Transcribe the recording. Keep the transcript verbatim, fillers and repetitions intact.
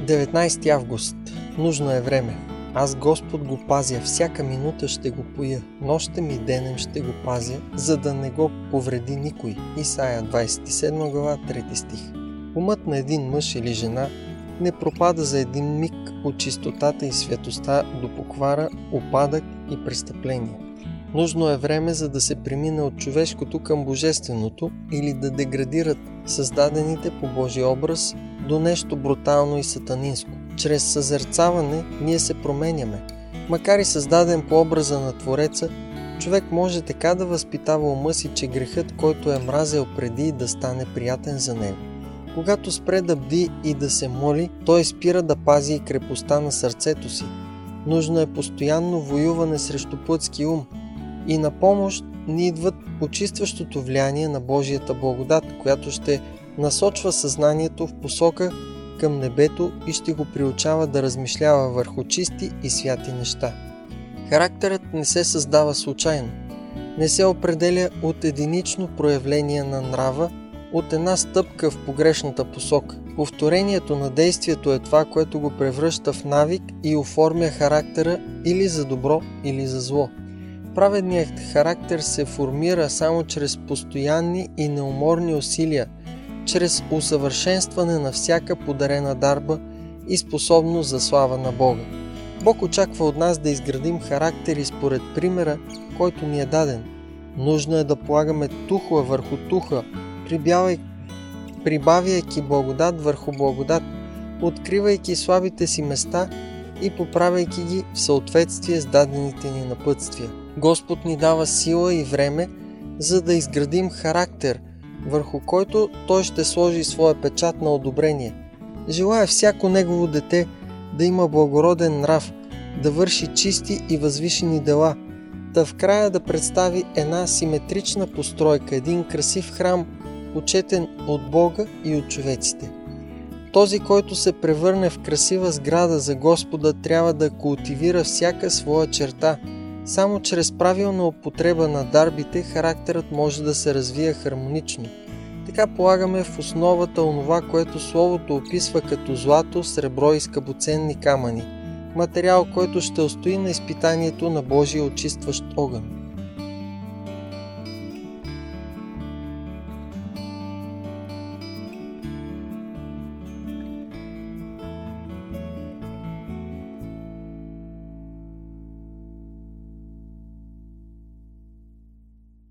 деветнайсети август. Нужно е време. Аз Господ го пазя, всяка минута ще го поя, нощем и денем ще го пазя, за да не го повреди никой. Исаия двайсет и седма глава, трети стих. Умът на един мъж или жена не пропада за един миг от чистотата и святостта до поквара, упадък и престъпление. Нужно е време, за да се премине от човешкото към божественото или да деградират създадените по Божия образ до нещо брутално и сатанинско. Чрез съзерцаване ние се променяме. Макар и създаден по образа на Твореца, човек може така да възпитава ума си, че грехът, който е мразел преди, да стане приятен за него. Когато спре да бди и да се моли, той спира да пази и крепостта на сърцето си. Нужно е постоянно воюване срещу плътски ум. И на помощ ни идват очистващото влияние на Божията благодат, която ще насочва съзнанието в посока към небето и ще го приучава да размишлява върху чисти и святи неща. Характерът не се създава случайно. Не се определя от единично проявление на нрава, от една стъпка в погрешната посока. Повторението на действието е това, което го превръща в навик и оформя характера или за добро, или за зло. Праведният характер се формира само чрез постоянни и неуморни усилия, чрез усъвършенстване на всяка подарена дарба и способност за слава на Бога. Бог очаква от нас да изградим характери според примера, който ни е даден. Нужно е да полагаме тухла върху туха, прибавяйки благодат върху благодат, откривайки слабите си места и поправяйки ги в съответствие с дадените ни напътствия. Господ ни дава сила и време, за да изградим характер, върху който Той ще сложи своя печат на одобрение. Желая всяко Негово дете да има благороден нрав, да върши чисти и възвишени дела, да в края да представи една симетрична постройка, един красив храм, почетен от Бога и от човеците. Този, който се превърне в красива сграда за Господа, трябва да култивира всяка своя черта. Само чрез правилна употреба на дарбите характерът може да се развие хармонично. Така полагаме в основата онова, което Словото описва като злато, сребро и скъпоценни камъни. Материал, който ще устои на изпитанието на Божия очистващ огън.